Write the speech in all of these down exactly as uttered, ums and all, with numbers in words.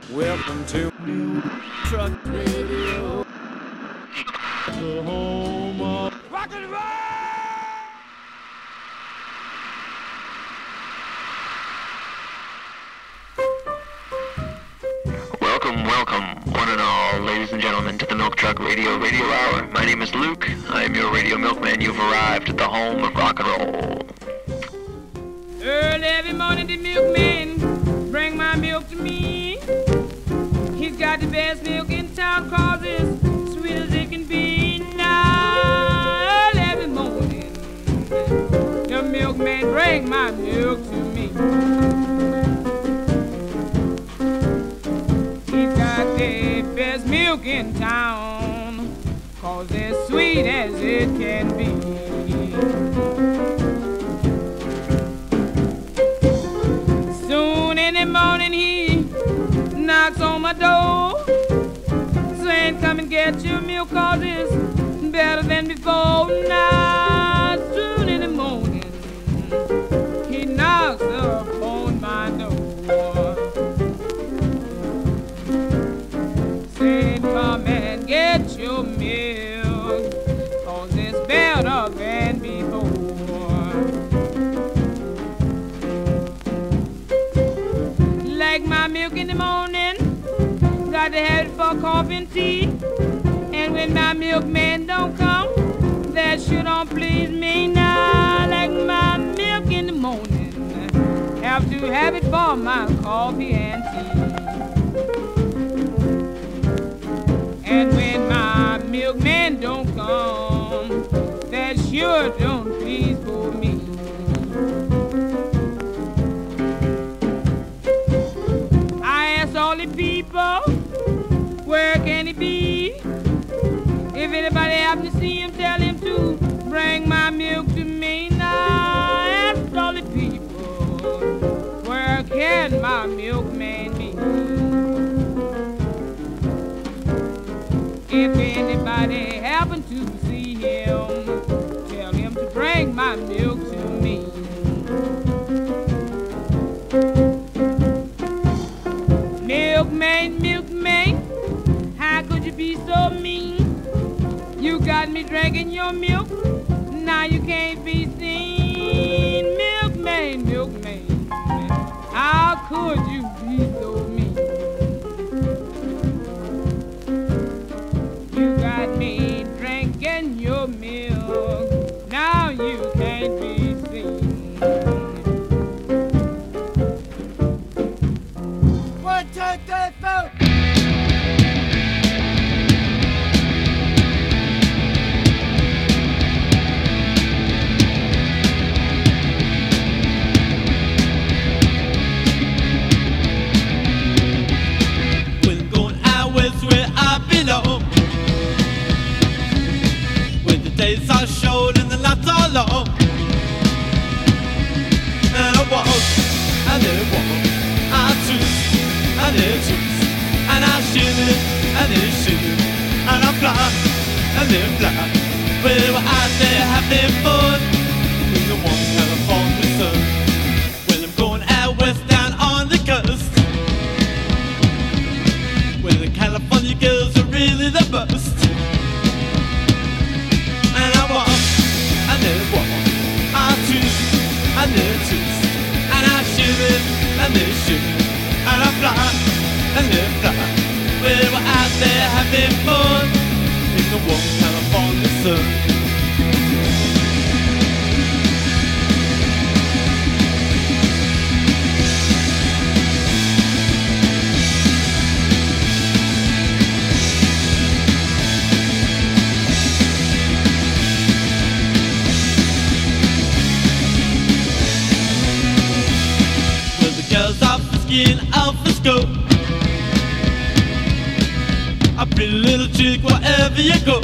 Welcome to Milk Truck Radio, the home of rock and roll. Welcome, welcome, one and all, ladies and gentlemen, to the Milk Truck Radio Radio Hour. My name is Luke. I am your radio milkman. You've arrived at the home of rock and roll. Early every morning, the milkman bring my milk to me. He's got the best milk in town, cause it's sweet as it can be. Now, early every morning, the milkman bring my milk to me. He's got the best milk in town, cause it's sweet as it can be. Soon in the morning he knocks on my door, saying come and get your milk, cause it's better than before. Now soon in the morning he knocks upon my door, saying come and get your milk, cause it's better than before. Like my milk in the morning, got to have it for coffee and tea. And when my milkman don't come, that sure don't please me. Now, like my milk in the morning, have to have it for my coffee and tea. And when my milkman don't come, that sure don't please for me. All the people, where can he be? If anybody happen to see him, tell him to bring my milk to me. Now ask all the people, where can my milkman be? If anybody happen to see him, tell him to bring my milk to me. Milkman, milkman, how could you be so mean? You got me drinking your milk, now you can't be seen. Milkman, milkman, how could you be so mean? You got me drinking your milk, now you can't be seen. One, two, three, four. When going out west where I belong, when the days are short and the nights are long, and I walk, and then walk, I twist, and then twist, and I shimmy, and then shimmy, and I fly, and then fly. Well, we're out there having fun in the warm California sun. Well, I'm going out west down on the coast, where the California girls are really the best. And I walk, and then walk, I twist, and then twist, and I shimmy, and then shimmy, and I fly, and then fly. Well, we're out there having fun in the warm California sun. Well, the girls are frisky and out for scope. A pretty little chick wherever you go.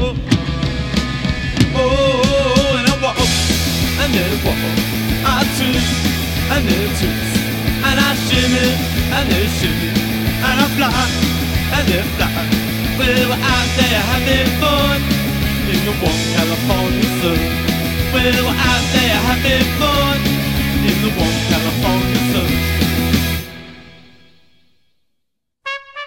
Oh, and I walk, and then walk, I twist, and then twist, and I shimmy, and then shimmy, and I fly, and then fly. Well, we're out there having fun in the warm California sun. Well, we're out there having fun in the warm California sun.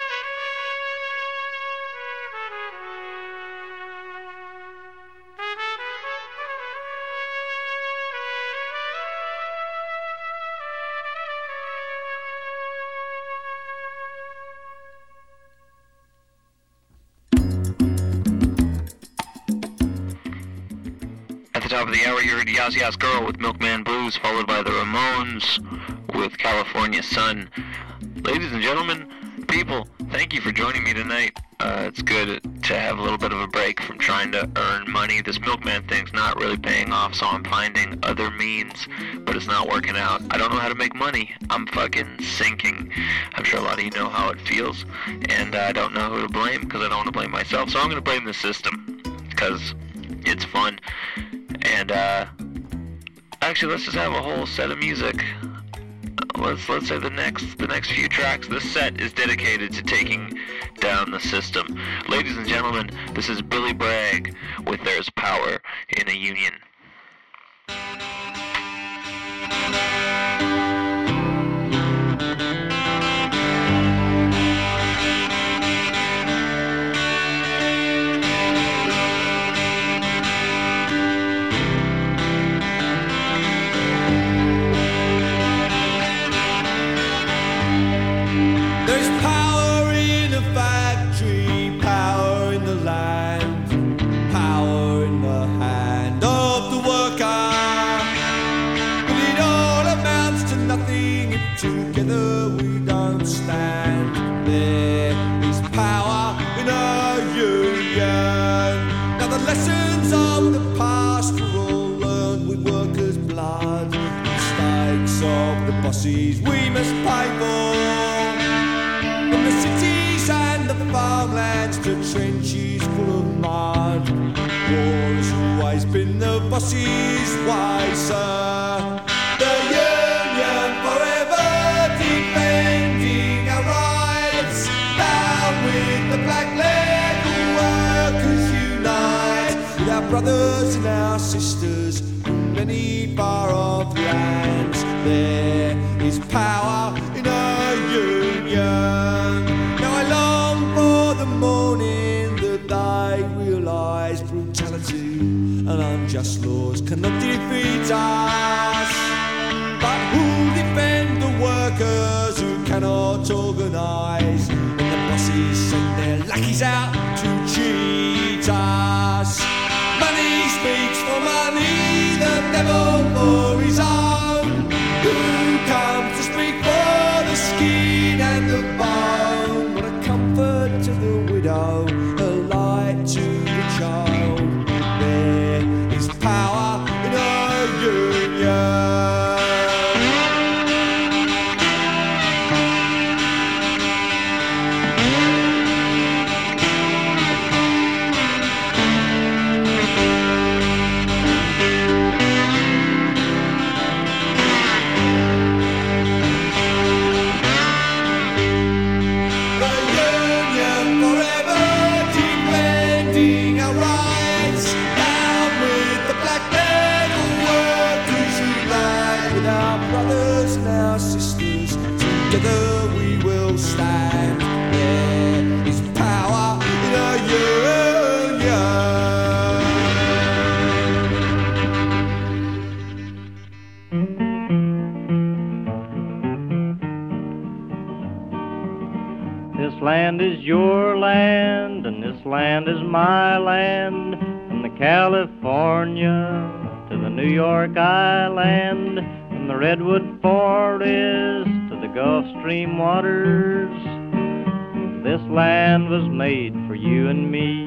off of the hour, you heard Yas Yas Girl with Milkman Blues, followed by the Ramones with California Sun. Ladies and gentlemen, people, thank you for joining me tonight. Uh, it's good to have a little bit of a break from trying to earn money. This Milkman thing's not really paying off, so I'm finding other means, but it's not working out. I don't know how to make money. I'm fucking sinking. I'm sure a lot of you know how it feels, and I don't know who to blame because I don't want to blame myself, so I'm going to blame the system because it's fun. And uh, actually, let's just have a whole set of music. Let's let's say the next the next few tracks. This set is dedicated to taking down the system. Ladies and gentlemen, this is Billy Bragg with There's Power in a Union. Together we don't stand. There is power in our union. Now the lessons of the past were all learned with workers' blood. Mistakes of the bosses we must pay for. From the cities and the farmlands to trenches full of mud. War has always been the bosses' way, sir. The union forever. Defending our rights, down with the black leg workers unite, with our brothers and our sisters from many far off lands. There is power in our union. Now I long for the morning that they realise brutality and unjust laws cannot defeat us. But who'll defend the workers who cannot organise when the bosses send their lackeys out to cheat us? Money speaks for money, the devil for his own. Who comes to speak for the skin and the bone? What a comfort to the widow, a light to the child. There is power in our union. Together we will stand. There is power in our union. This land is your land, and this land is my land. From the California to the New York Island, from the Redwood Forest to the Gulf Stream waters, this land was made for you and me.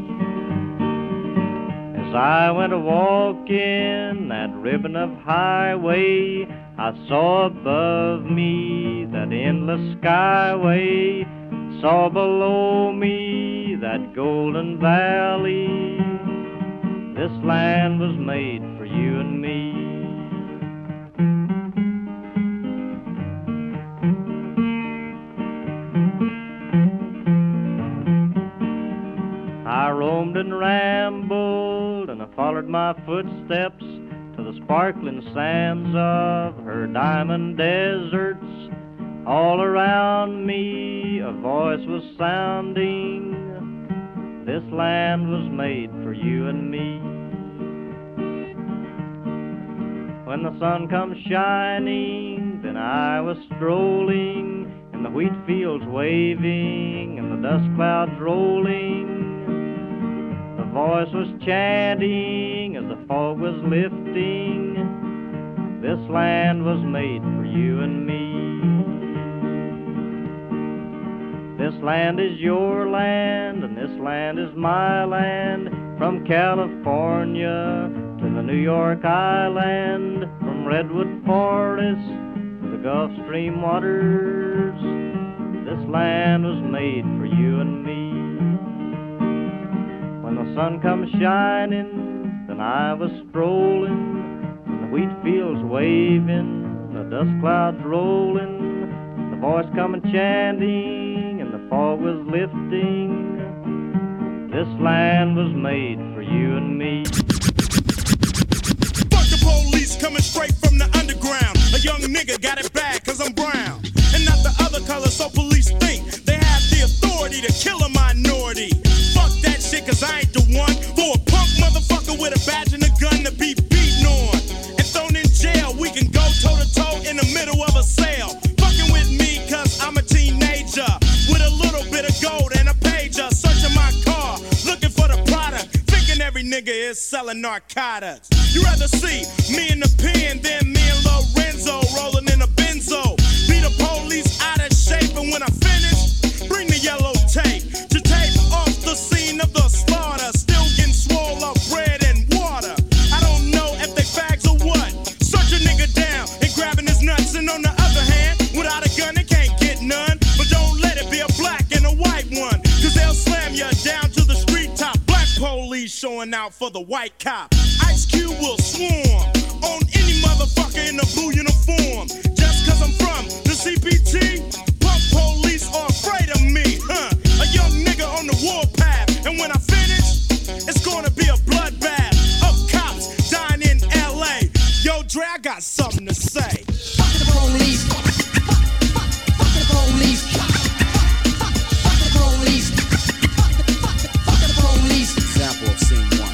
As I went a walking that ribbon of highway, I saw above me that endless skyway, saw below me that golden valley. This land was made for you and me. I roamed and rambled, and I followed my footsteps to the sparkling sands of her diamond deserts. All around me a voice was sounding, this land was made for you and me. When the sun comes shining, then I was strolling in the wheat fields waving and the dust clouds rolling. The voice was chanting as the fog was lifting. This land was made for you and me. This land is your land, and this land is my land. From California to the New York Island, from Redwood Forest to the Gulf Stream waters, this land was made for you and me. When the sun comes shining, then I was strolling, and the wheat fields waving, the dust clouds rolling, the voice coming chanting, and the fog was lifting. This land was made for you and me. Fuck the police coming straight from the underground. A young nigga got it bad cause I'm brown and not the other color, so police think they have the authority to kill a minority. Fuck that shit cause I ain't the one for a punk motherfucker with a badge and a gun to be beaten on and thrown in jail. We can go toe to toe in the middle of a sale. Fucking with me cause I'm a teenager with a little bit of gold and a pager, searching my car looking for the product, thinking every nigga is selling narcotics. You rather see me in the pen than me and Lorenzo rolling in a benzo. Be the police out of shape, and when I finish, bring the yellow tape to tape off the scene of the slaughter. Still getting swole up bread and water. I don't know if they fags or what. Search a nigga down and grabbing his nuts, and on the other hand, without a gun they can't get none. But don't let it be a black and a white one, cause they'll slam you down to the street top. Black police showing out for the white cop. Ice Cube will swarm on any motherfucker in a blue uniform. Just cause I'm from the C P T, punk police are afraid of me, huh? A young nigga on the warpath, and when I finish, it's gonna be a bloodbath of cops dying in L A. Yo, Dre, I got something to say. Fuck the police. Fuck the police. Fuck the police. Fuck the police. Example of scene one.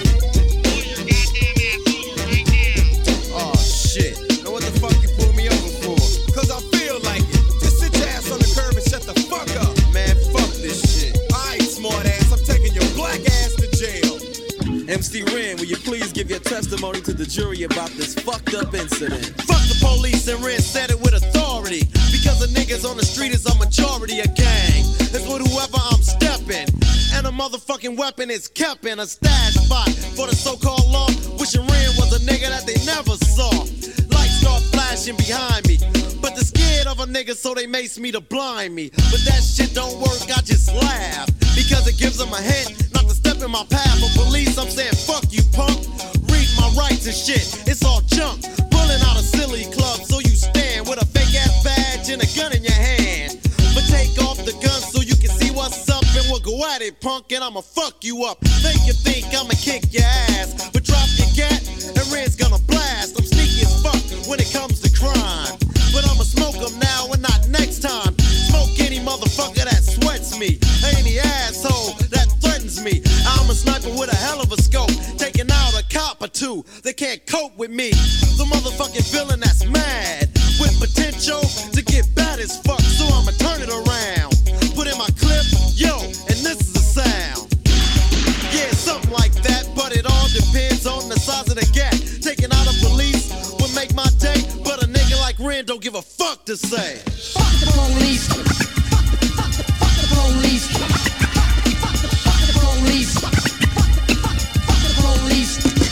Oh shit. Now what the fuck you pull me over for? Cause I feel like it. Just sit your ass on the curb and shut the fuck up. Man, fuck this shit. Alright, smart ass, I'm taking your black ass to jail. M C Ren, will you please give your testimony to the jury about this fucked up incident? Fuck the police, and Ren said it with authority. Because the niggas on the street is a majority of gang. It's with whoever I'm stepping. And a motherfucking weapon is kept in a stash spot for the so-called law. Wishing Ren was a nigga that they never saw. Lights start flashing behind me, but they're scared of a nigga, so they mace me to blind me. But that shit don't work, I just laugh, because it gives them a hint not to step in my path. For police, I'm saying fuck you, punk. Read my rights and shit, it's all junk. Pulling out a silly club, so you stand with a fake ass badge and a gun in your hand. But take off the gun so you can see what's up, and we'll go at it, punk, and I'ma fuck you up. Think you think I'ma kick your ass, but drop your gat, and Red's gonna blast. I'm sneaky as fuck when it comes to crime, but I'ma smoke them now and not next time. Smoke any motherfucker that sweats me, any asshole that threatens me. I'm a sniper with a hell of a scope, taking out a cop or two. They can't cope with me. The motherfucking villain that's mad with potential to get bad as fuck, so I'ma turn it around. Put in my clip, yo, and this is the sound. Yeah, something like that, but it all depends on the size of the gap. Taking out a police would make my day, but a nigga like Ren don't give a fuck to say. Fuck the police. Fuck the, fuck the, fuck the, fuck the police. Fuck the, fuck the police. Fuck the, fuck the police.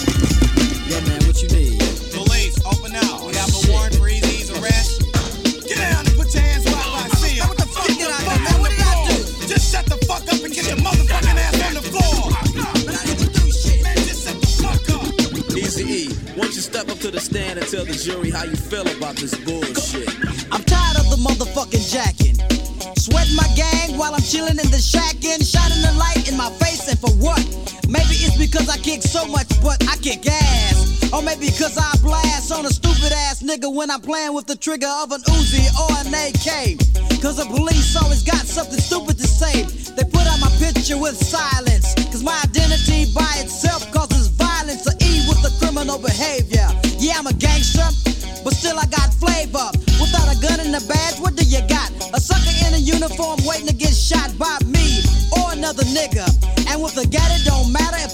Yeah, man, what you need? Police, open out. We have a warrant for Easy's arrest. Get down and put your hands where I see them. What the fuck? Get out there, man. What did I do? Just shut the fuck up and get your motherfucking ass on the floor. But I didn't do shit. Man, just shut the fuck up. Easy E, why don't you step up to the stand and tell the jury how you feel about this bullshit? I'm tired of the motherfucking jacking. Sweating my gang while I'm chilling in the shacking. Shining the light in my face, and for what? Maybe it's because I kick so much, but I kick ass. Or maybe because I blast on a stupid ass nigga when I'm playing with the trigger of an Uzi or an A K. Cause the police always got something stupid to say. They put out my picture with silence, cause my identity by itself causes violence. Or E with the criminal behavior. Yeah, I'm a gangster, but still I got flavor. Without a gun and a badge, what do you got? A sucker in a uniform waiting to get shot by me or another nigga. And with a gat, it don't matter if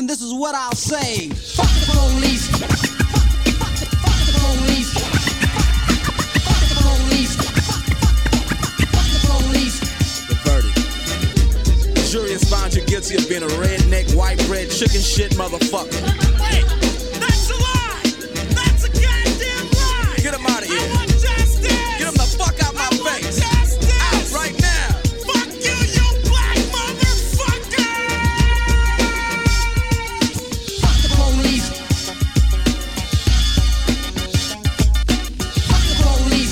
this is what I'll say. Fuck the police. Fuck the, fuck the, fuck the police. Fuck the police. Fuck the police. The verdict. The jury has found you guilty of being a redneck, white bread, chicken shit motherfucker. Wait, that's a lie. That's a goddamn lie. Get him out of here. I want justice. Get him the fuck out my I want face. justice. Out right now. Fuck you, you black motherfucker. Fuck the police. Fuck the police.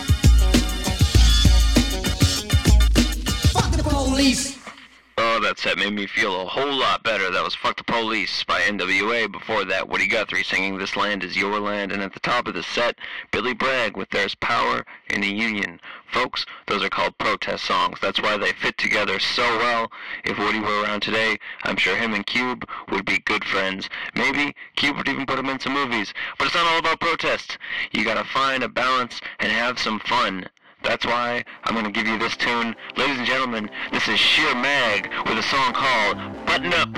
Fuck the police. Oh, that set made me feel a whole lot better. That was Fuck the Police by N W A. Before that, Woody Guthrie singing This Land Is Your Land. And at the top of the set, Billy Bragg with There's Power in the Union. Folks, those are called protest songs. That's why they fit together so well. If Woody were around today, I'm sure him and Cube would be good friends. Maybe Cube would even put him in some movies. But it's not all about protest. You gotta find a balance and have some fun. That's why I'm going to give you this tune. Ladies and gentlemen, this is Sheer Mag with a song called Button Up.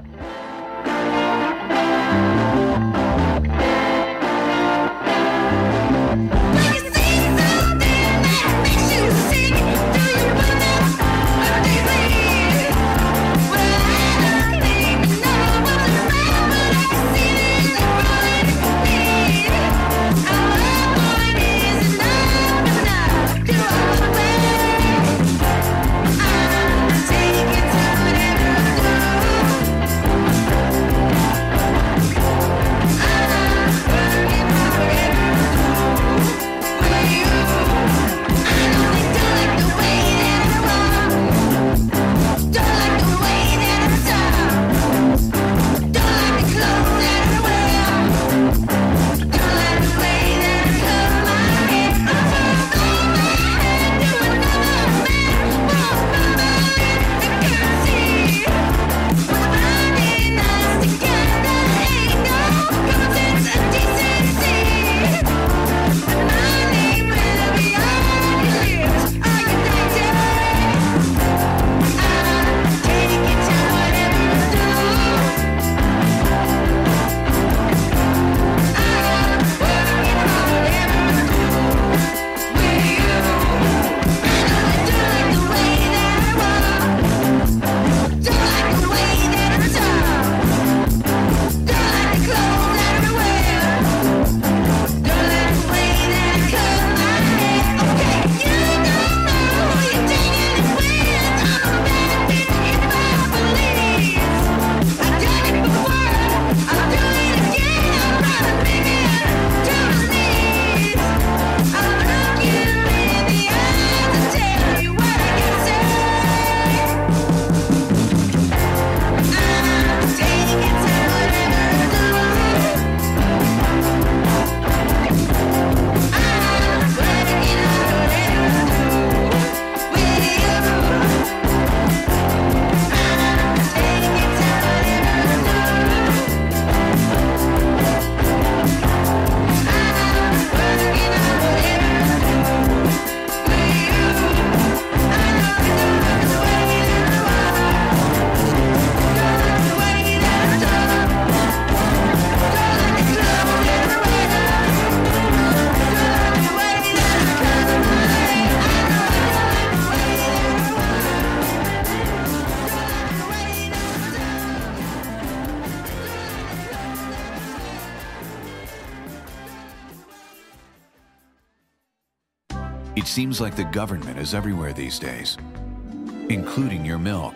It seems like the government is everywhere these days, including your milk.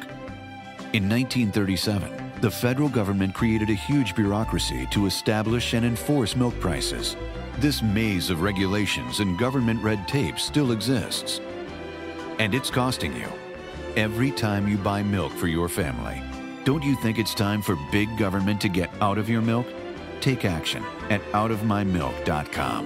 In nineteen thirty-seven, the federal government created a huge bureaucracy to establish and enforce milk prices. This maze of regulations and government red tape still exists. And it's costing you every time you buy milk for your family. Don't you think it's time for big government to get out of your milk? Take action at out of my milk dot com.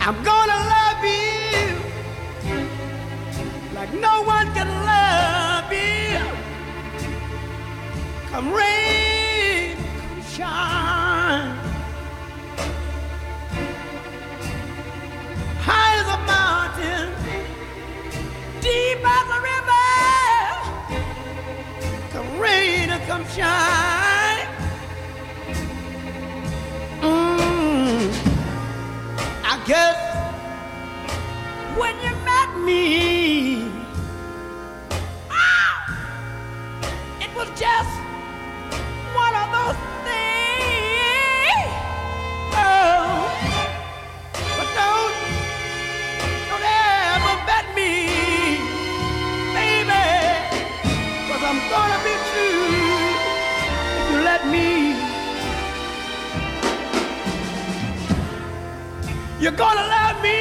I'm gonna love you like no one can love you. Come rain, come shine, high as a mountain, deep as a river. Come rain or come shine. Mm. I guess when you met me, ah, it was just one of those things. Oh, but don't, don't ever bet me, baby, 'cause I'm gonna be true if you let me. You're gonna love me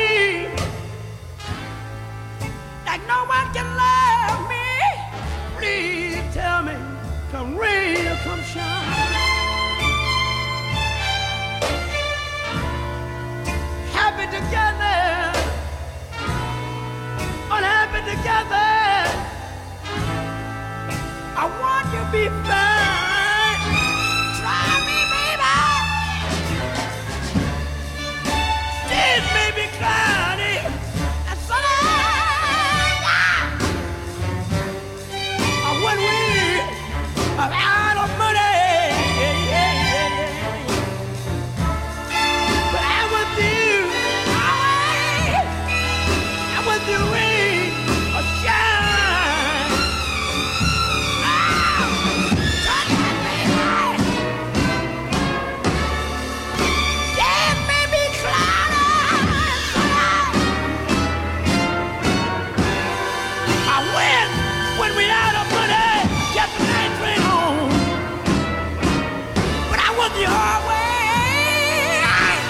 like no one can love me. Please tell me, come rain or come shine. Happy together, unhappy together. I want you to be fine. Try me, baby. It may be cloudy and sunny. When we are out of money, but I'm with you, I'm with you, rain or shine. Yeah, it may be cloudy and sunny. I win when we out of money. Get the night train home, but I'm with you always.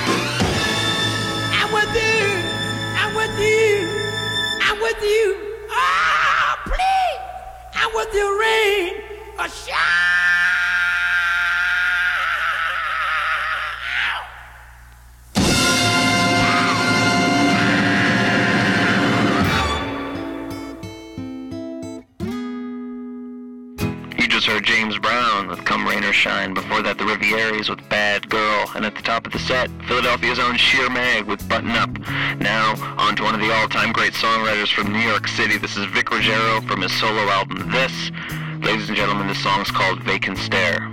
I'm with you, I'm with you, I'm with you. Oh, please, I'm with you, rain or shine. Heard James Brown with Come Rain or Shine. Before that, the Rivieras with Bad Girl. And at the top of the set, Philadelphia's own Sheer Mag with Button Up. Now, on to one of the all-time great songwriters from New York City. This is Vic Ruggiero from his solo album, This. Ladies and gentlemen, this song's called Vacant Stare.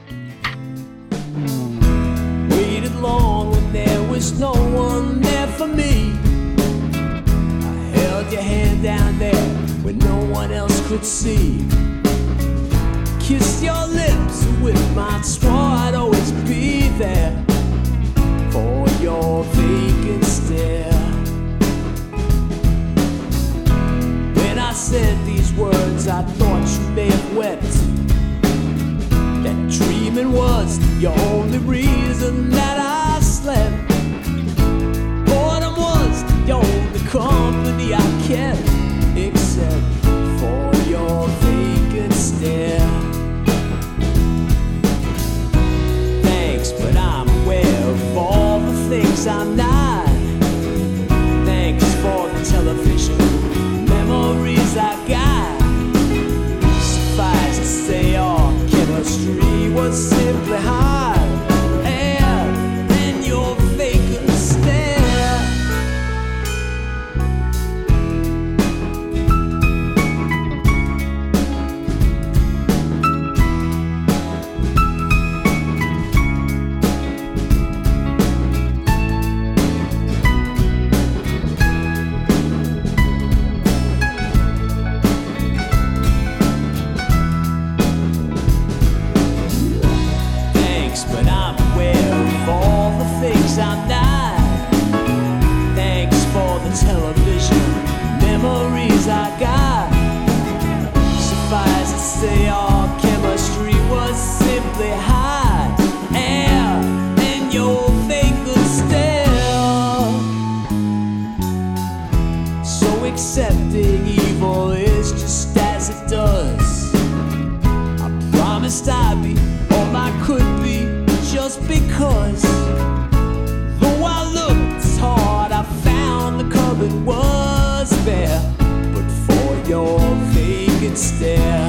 Waited long when there was no one there for me. I held your hand down there when no one else could see. Kissed your lips with my swore I'd always be there for your vacant stare. When I said these words, I thought you may have wept. That dreaming was the only reason that I slept. Boredom was the only company I kept, except for your vacant stare. But I'm aware of all the things I'm not. Thanks for the television memories I got. Suffice to say our chemistry was simply hot. And then your vacant stare. accepting evil is just as it does. I promised I'd be all I could be just because. Though I looked hard, I was bare, but for your vacant stare.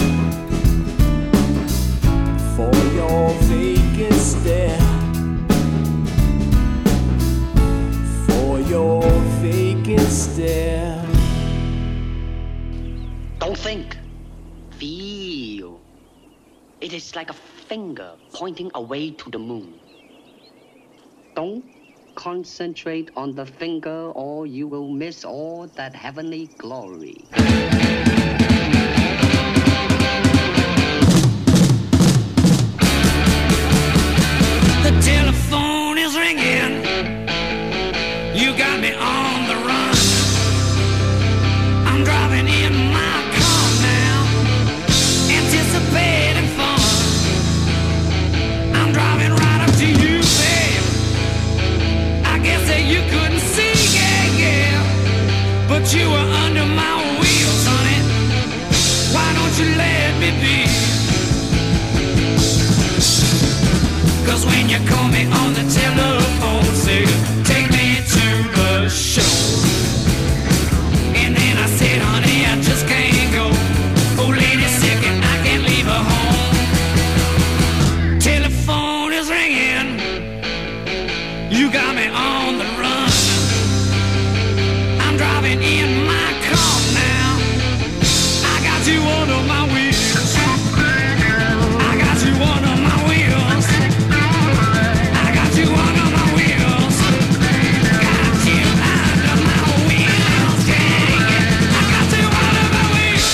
For your vacant stare. For your vacant stare. Don't think. Feel. It is like a finger pointing away to the moon. Don't concentrate on the finger or you will miss all that heavenly glory. The telephone is ringing. You got me on the run. I'm driving in my car now, anticipating fun. I'm driving right up to you, babe. I guess that you couldn't see, yeah, yeah, but you were under my wheels, honey. Why don't you let me be? 'Cause when you call me on the telephone, say, take me to the show. And then I said, honey, I just can't go. Oh, lady's sick and I can't leave her home. Telephone is ringing. You got me on the run. I'm driving in my car now. I got you under my wheels. I got you under my wheels. I got you under my wheels. Got you under my wheels. Yeah, yeah. I got you under my wheels.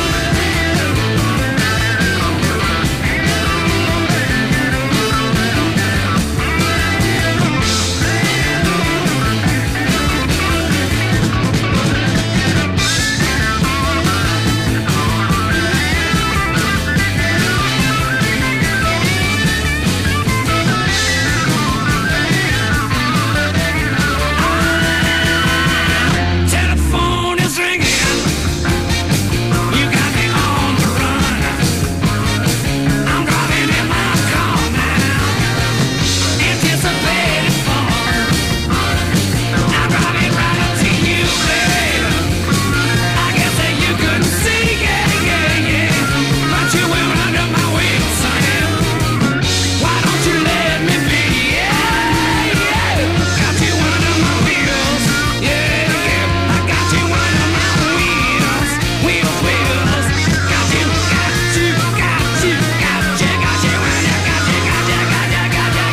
Telephone is ringing. You got me on the run. I'm driving in my car now, anticipating fun. I'm driving right up to you, babe. I guess that you couldn't see, yeah, yeah, yeah, but you went under my wheels, honey. Why don't you let me be? Yeah, yeah. Got you under my wheels. Yeah, yeah. I got you under my wheels. Wheels, wheels. Got you, got you, got you, got you, got you, got you, got you, got you, got you, got you, got you, got you, got you, got you, got you, got you,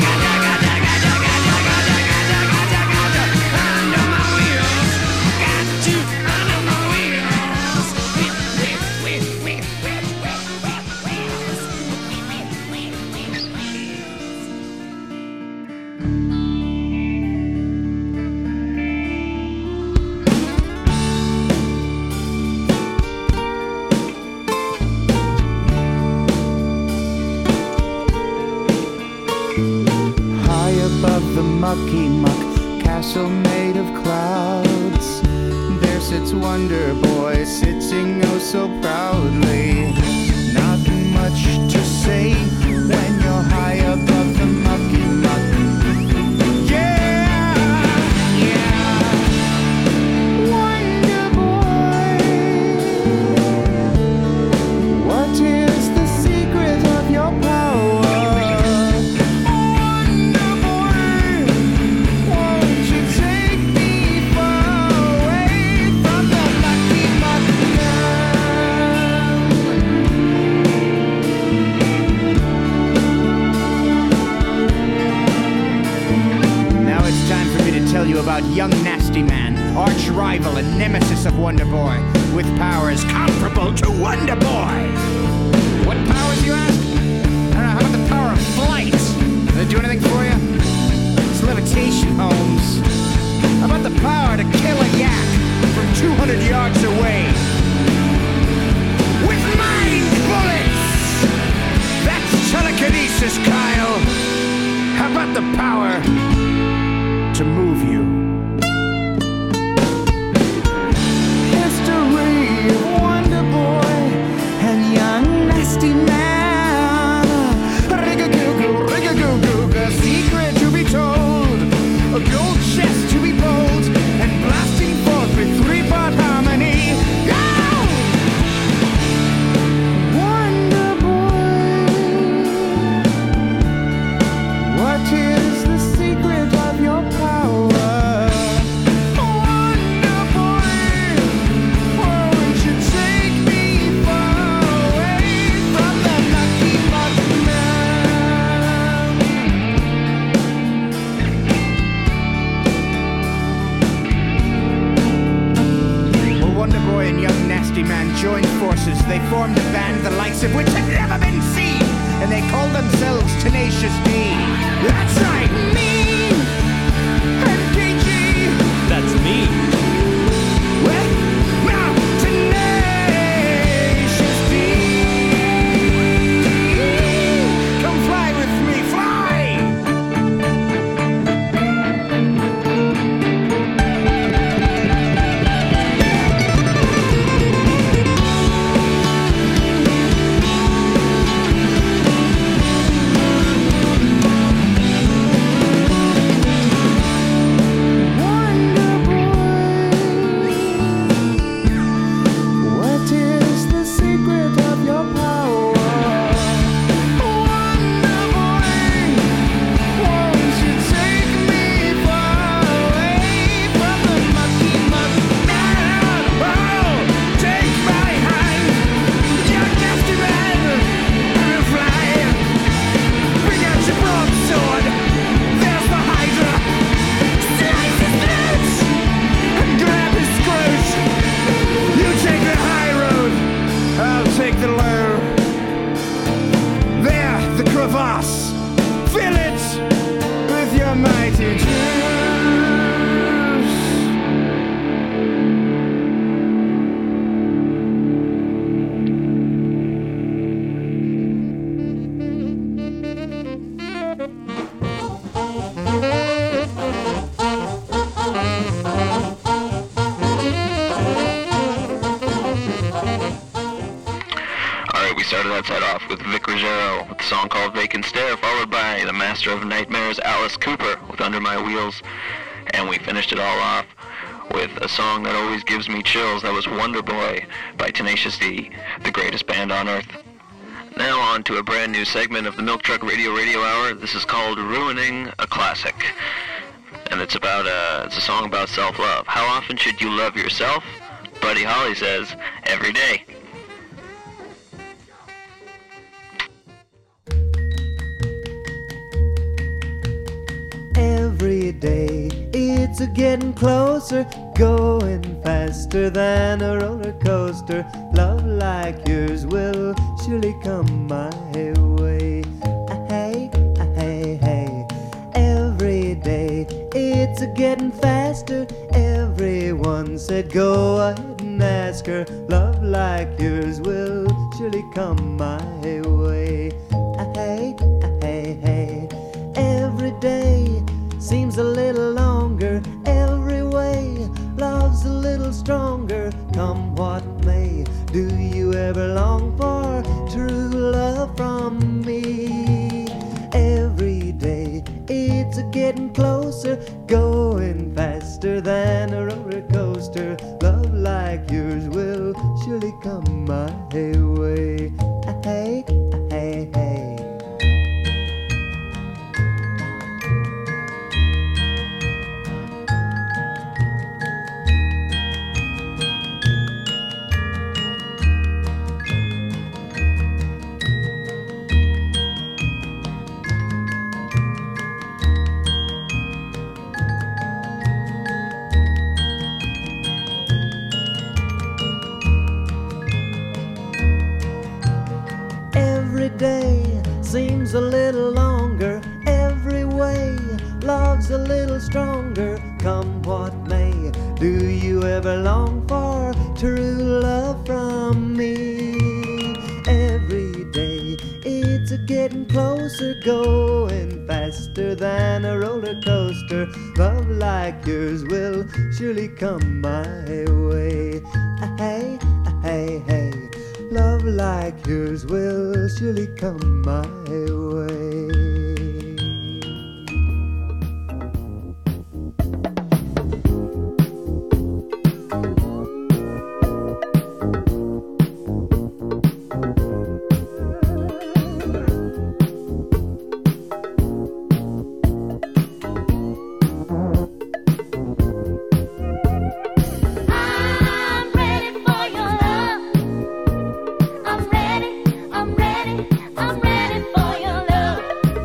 got you, under my wheels. Got you under my wheels. Wheel, wheel, wheel, wheel, wheel, wheel, wheel, wheels. High above the mucky muck castle made of clouds, there sits Wonder Boy sitting oh so proudly. Not much to say when you're high above the mucky muck. Yeah, yeah. Wonder Boy, what is the secret of your power? Won't you take me far away from the mucky muck now? Now it's time for me to tell you about young Nasty Man, arch rival and nemesis of Wonder Boy, with powers comparable to Wonder Boy. What powers, you ask? I don't know, how about the power of flight? Does it do anything for you? It's levitation, Holmes. How about the power to kill a yak from two hundred yards away? With mind bullets! That's telekinesis, Kyle! How about the power to move you? History of Wonder Boy and young Nasty Man. Rig-a-goo-goo, rig-a-goo-goo, a secret to be told, a gold chest to be pulled, and blasting forth formed a band the likes of which had never been seen, and they called themselves Tenacious D. That's right, me and K G. That's me. Well, now Tenacious D. Come fly with me, fly! Take the low. There, the crevasse. Fill it with your mighty juice. That set off with Vic Ruggiero with a song called Vacant Stare, followed by the Master of Nightmares, Alice Cooper, with Under My Wheels, and we finished it all off with a song that always gives me chills. That was Wonder Boy by Tenacious D, the greatest band on earth. Now on to a brand new segment of the Milk Truck Radio Radio Hour. This is called Ruining a Classic, and it's about a, it's a song about self-love. How often should you love yourself? Buddy Holly says, every day. Every day it's a getting closer, going faster than a roller coaster. Love like yours will surely come my way. Ah, hey, ah, hey, hey. Every day it's a getting faster. Everyone said go ahead and ask her. Love like yours will surely come my way. Ah, hey, ah, hey, hey. Every day seems a little longer, every way love's a little stronger. Come what may, do you ever long for true love from me? Every day it's a getting closer, going faster than a roller coaster. Love like yours will surely come my way. Ah, hey, ah, hey, hey. Every day seems a little longer, every way love's a little stronger. Come what may, do you ever long for true love from me? Every day it's a getting closer, going faster than a roller coaster. Love like yours will surely come my way. Ah, hey, ah, hey, hey. Love like yours will surely come my way. I'm ready, I'm ready for your love.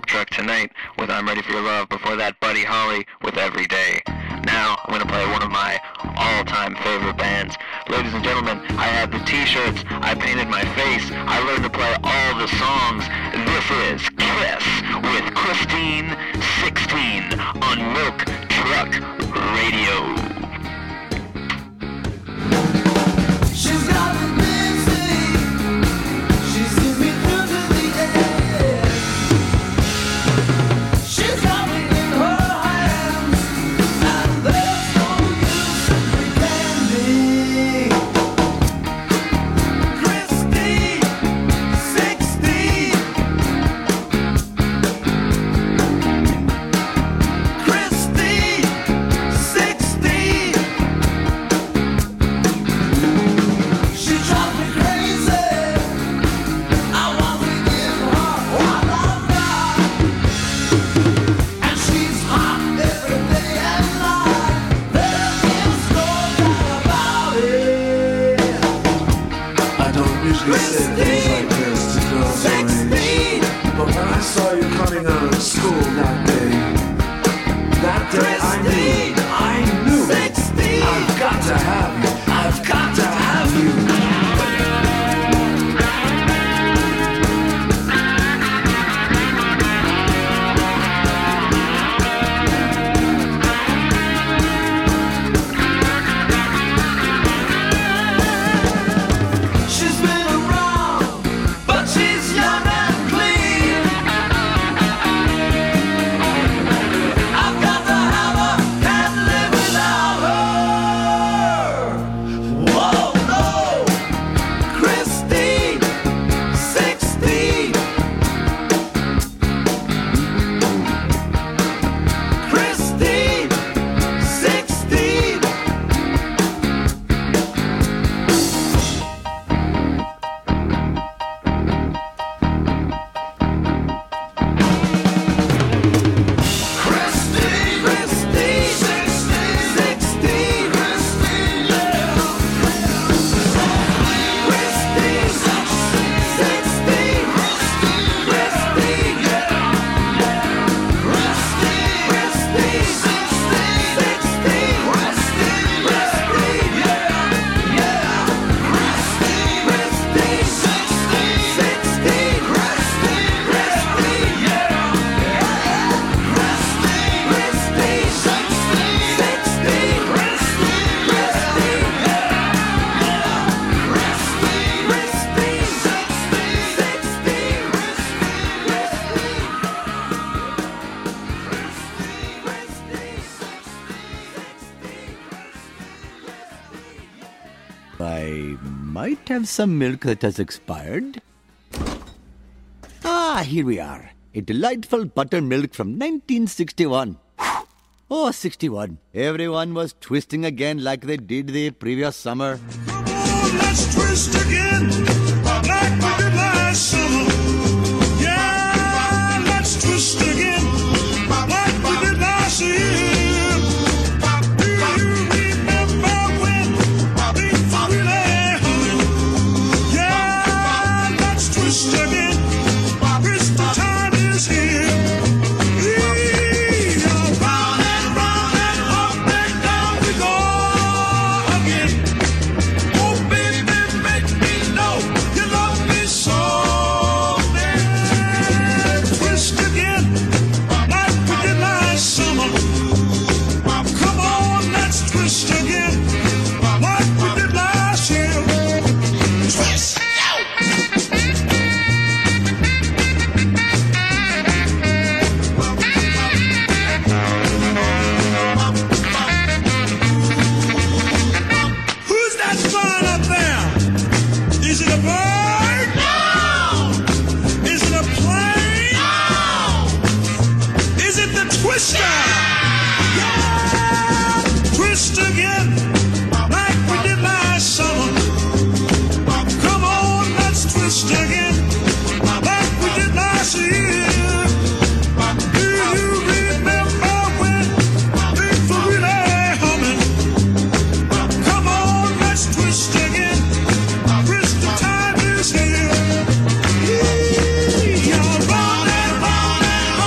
Milk Truck tonight with I'm Ready for Your Love. Before that, Buddy Holly with Every Day. Now, I'm going to play one of my all-time favorite bands. Ladies and gentlemen, I have the t-shirts, I painted my face, I learned to play all the songs. This is Kiss with Christine sixteen on Milk Truck Radio. She's got me busy. She sees me through to the end. She's got me in her hands, and there's no use in pretending. Christine, sixteen. Christine, sixteen. She drives me crazy. I want to give her what I've got, and she's hot every day and night. There is no doubt about it. I don't usually say things like this to girls our age, but when I saw you coming out of school that day, that day I knew, I knew, I've got to have you, I've got to have you. She's been around, but she's young and clean. I've got to have her, can't live without her. Whoa, no, Christine, sixteen. Christine, sixteen. Christine, Christine, sixteen, sixteen, Christine, yeah. Christine, sixteen, Christine, yeah. Christine, Christine, sixteen, sixteen, Christine, Christine, yeah, yeah. Christine, Christine, sixteen, sixteen, Christine, Christine, yeah. Christine, Christine, sixteen, sixteen, Christine, Christine, yeah. Christine, Christine, sixteen, sixteen, I might have some milk that has expired. Ah, here we are. A delightful buttermilk from nineteen sixty-one. Oh, sixty-one. Everyone was twisting again like they did the previous summer. Let's twist again, like we did last summer. Yeah, let's twist again, like we did last year. Do you remember when things were really humming? Yeah, let's twist again. Wish the time is here. Yeah, round and round and up and down we go again. Oh, baby, make me know you love me so. Man, twist again, like we did last summer. Come on, let's twist again, like we did last year. Twist. Who's that flying up there? Is it a bird? No. Is it a plane? No. Is it the twister? Yeah. Twist again, like we did last summer. Come on, let's twist again, like we did last year. Do you remember when things were really humming? Come on, let's twist again. Twist the time is here. Yeah, round and round and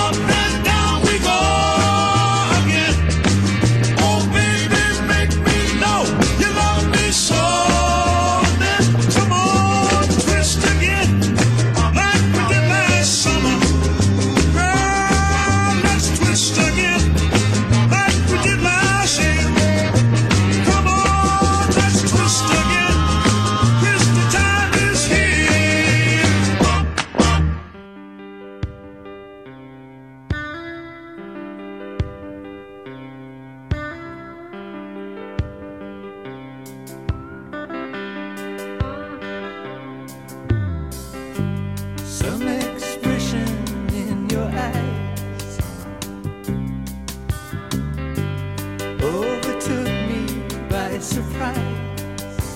surprise.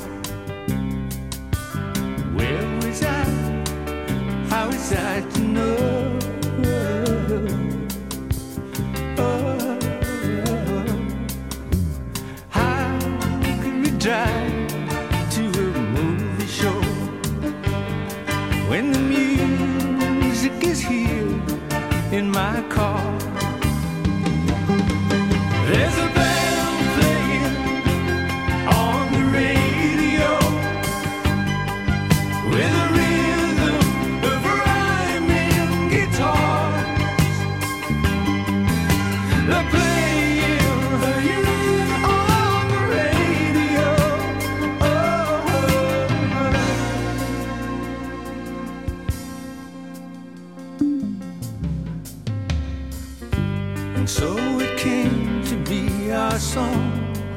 Where was I? How was I to know? Oh, how could we drive to a movie show when the music is here in my car? There's a band playing on the radio with a rhythm of rhyming guitars. They're playing on the radio. And so it came to be our song,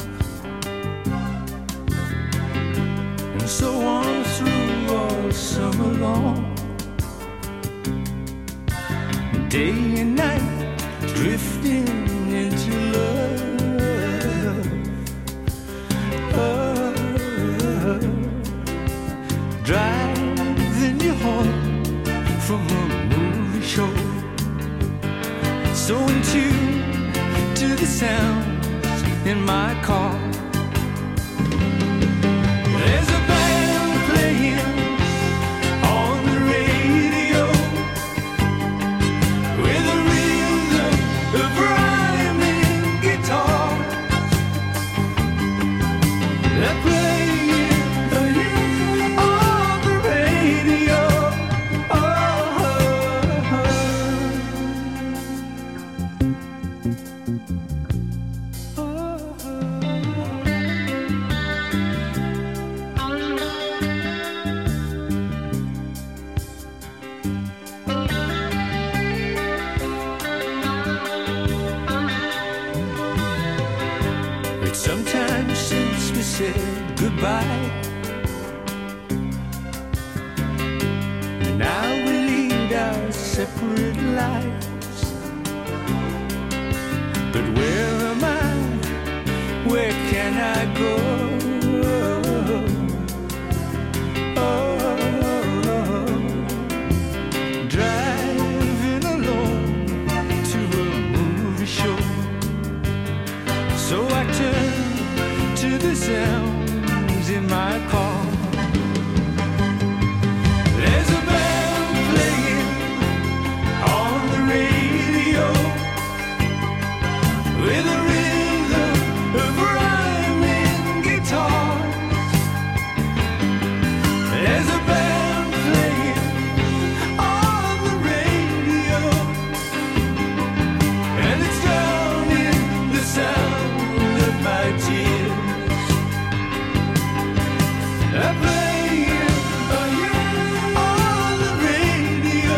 and so on through all summer long, day and night drifting into love. Oh, driving you home from a movie show, so in tune to the sounds in my car. There's a band playing on the radio with a rhythm of rhyming guitars. They're playing on the radio. Oh, But sometimes since we said goodbye, and now we lead our separate lives. But where am I? Where can I go? Oh, driving alone to a movie show. So I turn to the sounds in my car. There's a band playing on the radio with a rhythm of rhyming guitars. There's a band playing on the radio, and it's drowning the sound of my tears. They're playing on the radio.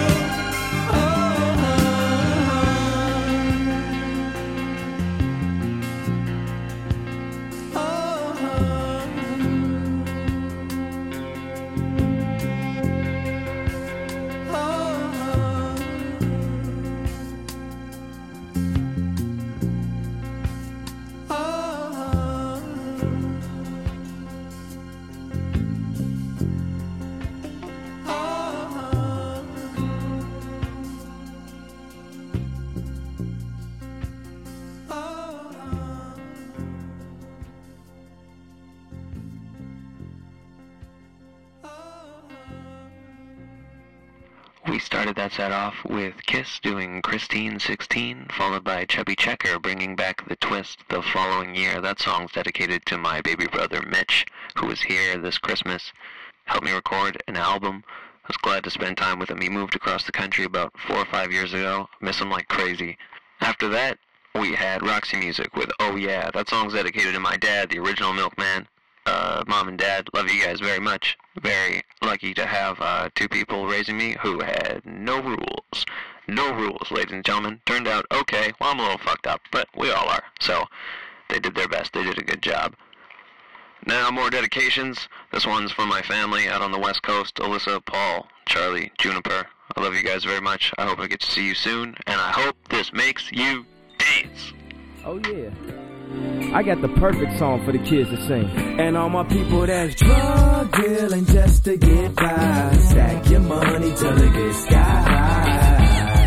We started that set off with Kiss doing Christine sixteen, followed by Chubby Checker bringing back The Twist the following year. That song's dedicated to my baby brother Mitch, who was here this Christmas, helped me record an album. I was glad to spend time with him. He moved across the country about four or five years ago. Miss him like crazy. After that, we had Roxy Music with Oh Yeah. That song's dedicated to my dad, the original Milkman. Uh, Mom and Dad, love you guys very much. Very lucky to have uh, two people raising me who had no rules. No rules, ladies and gentlemen. Turned out okay. Well, I'm a little fucked up, but we all are. So, they did their best. They did a good job. Now, more dedications. This one's for my family out on the West Coast. Alyssa, Paul, Charlie, Juniper. I love you guys very much. I hope I get to see you soon, and I hope this makes you dance. Oh, yeah. I got the perfect song for the kids to sing. And all my people that's drug dealing just to get by. Stack your money till it gets sky high.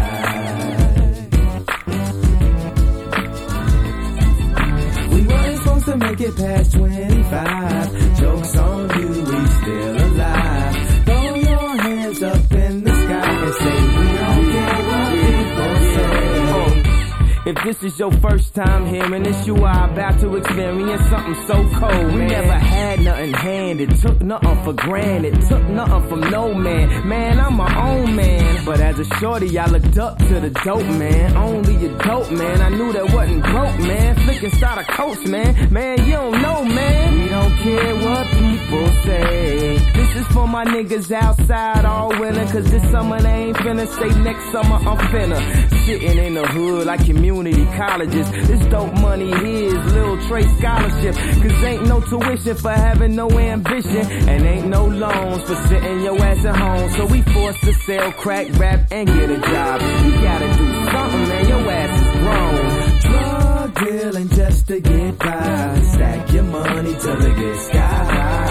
We weren't supposed to make it past twenty-five. Joke's on you, we still alive. Throw your hands up in the sky and say we don't care what people say. If this is your first time hearing this, you are about to experience something so cold. We man. Never had nothing handed, took nothing for granted, took nothing from no man. Man, I'm my own man. But as a shorty, I looked up to the dope man. Only a dope man, I knew that wasn't broke, man. Flicking starter coats, man. Man, you don't know, man. We don't care what people say. This is for my niggas outside all winter, cause this summer they ain't finna say next summer I'm finna. Sitting in the hood like community colleges. This dope money here is Lil Trey scholarship. Cause ain't no tuition for having no ambition. And ain't no loans for sitting your ass at home. So we forced to sell crack, rap, and get a job. You gotta do something, man. Your ass is grown. Drug dealing just to get by. Stack your money till it gets sky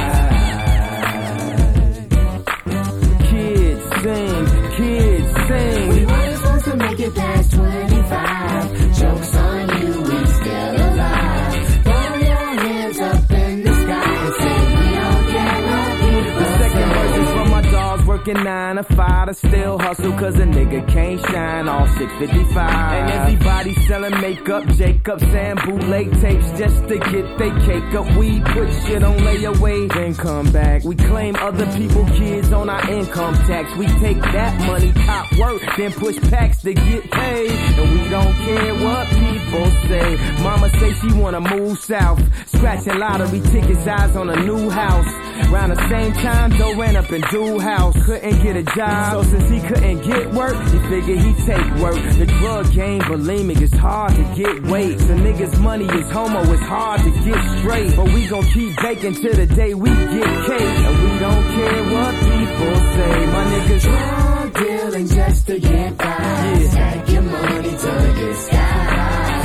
high. Kids sing, kids sing. We weren't supposed to make it past twenty-five. Joke's on you, we still alive. Throw your hands up in the sky and say we don't care what people say. The second verse is for my dogs working nine to five to still hustle, cause a nigga can't shine all six fifty-five. And everybody selling makeup, Jacob, and bootleg tapes just to get they cake up. We put shit on layaway, then come back. We claim other people kids on our income tax. We take that money, top work, then push packs to get paid. And we don't care what people say. Mama say she wanna move south, scratching lottery tickets, eyes on a new house. Around the same time, Joe ran up in Dual House, couldn't get a job. So since he couldn't get work, he figured he'd take work. The drug game, bulimic, it's hard to get weight. The niggas' money is homo, it's hard to get straight. But we gon' keep baking till the day we get cake. And we don't care what people say. My niggas drug dealing just to get by. Yeah. Stack your money till it gets sky high.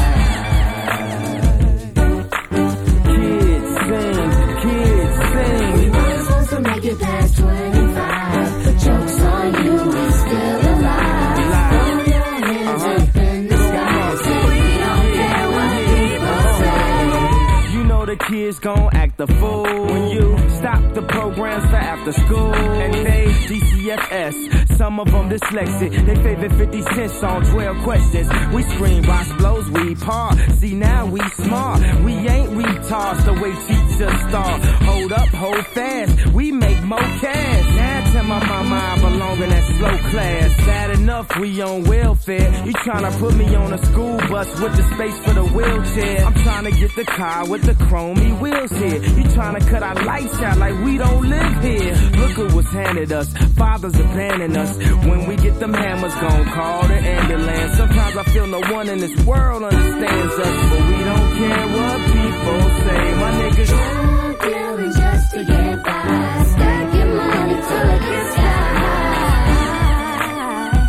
Kids sing, kids sing. We weren't supposed to make it past twenty-five. The joke's on you, we still alive. Throw your hands uh-huh. up in the sky. Say we don't care what people say. You know the kids gon' act a fool when you stop the programs for after school. And they D C F S, some of them dyslexic. They favorite fifty cent song, twelve questions. We scream, Ross blows, we par. See now we smart. We ain't retards the way teachers start. Hold up, hold fast. We make more cash. Now tell my mama I belong in that slow class. Bad enough we on welfare. You tryna put me on a school bus with the space for the wheelchair. I'm tryna get the car with the chromey wheels here. You tryna cut our lights out like we don't live here. Look at what's handed us. Fathers abandon us. When we get them hammers, gon' call the ambulance. Sometimes I feel no one in this world understands us, but we don't care what people say. My niggas drug dealing just to get by. Stack your money till it gets high.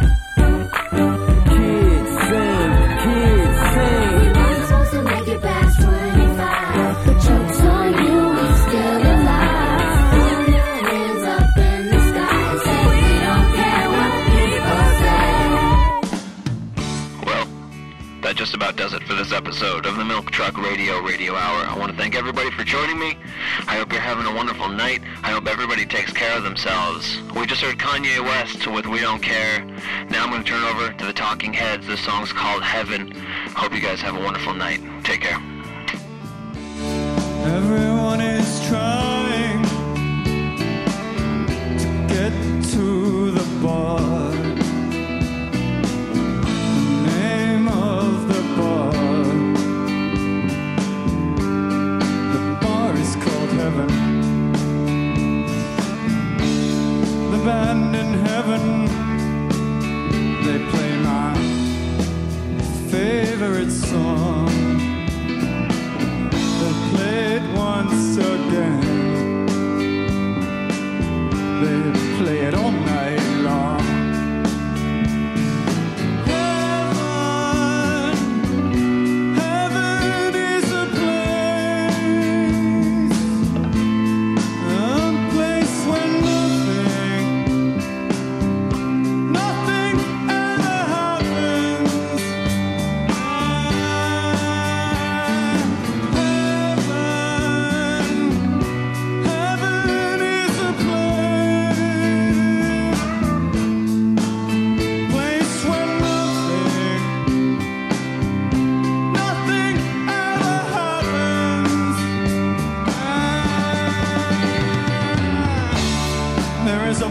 Kids sing, kids sing. We weren't supposed to make it past twenty-five. The joke's on you, we still alive. Throw your hands up in the sky and say we don't care what people say. Well, that just about does it for this episode of the Milk Truck Radio Radio Hour. I want to thank everybody for joining me. I hope you're having a wonderful night. I hope everybody takes care of themselves. We just heard Kanye West with We Don't Care. Now I'm going to turn over to the Talking Heads. This song's called Heaven. Hope you guys have a wonderful night. Take care. Everyone is trying to get to the bar. The name of the bar, the bar is called Heaven. The band in heaven, they play my favorite song. They'll play it once again. They play it all night long. Heaven, heaven is a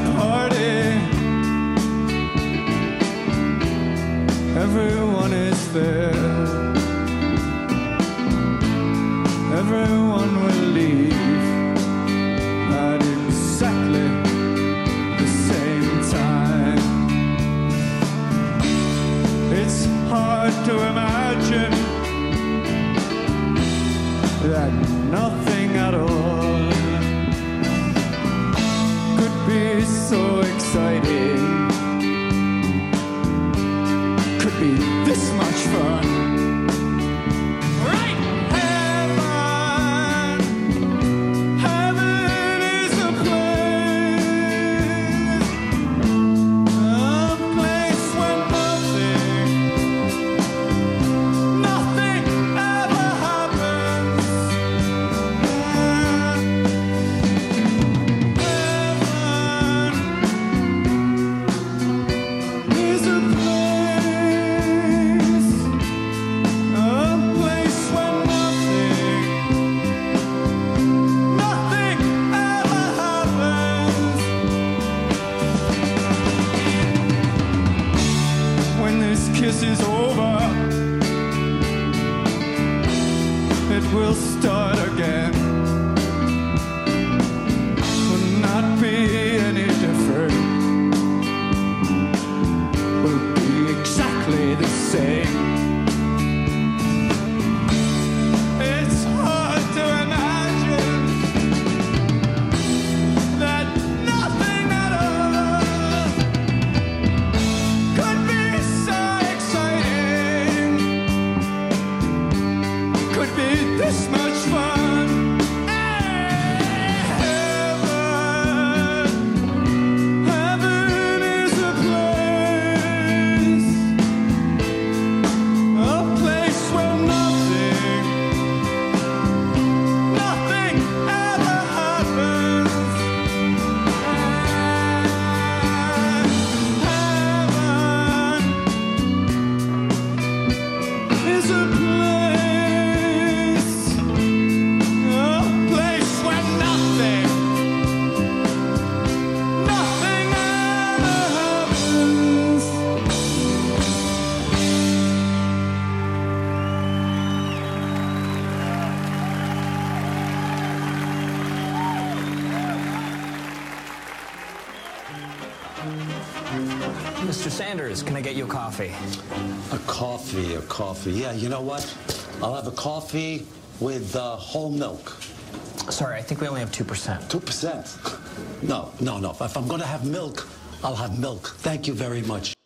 party. Everyone is there. Everyone will leave at exactly the same time. It's hard to imagine that nothing at all could be so exciting, could be this much fun. Right? Heaven, heaven is a place, a place where nothing, nothing ever happens. Is a place, a place where nothing, nothing ever happens. When this kiss is over, it will start again. Will not be any different. Will be exactly the same. It's hard to imagine that nothing at all could be so exciting, could be this much fun. Heaven, heaven is a place, a place where nothing, nothing ever happens. Heaven is a place, a place where nothing, nothing ever happens. Mister Sanders, can I get you a coffee? A coffee, a coffee. Yeah, you know what? I'll have a coffee with uh, whole milk. Sorry, I think we only have two percent. two percent? No, no, no. If I'm going to have milk, I'll have milk. Thank you very much.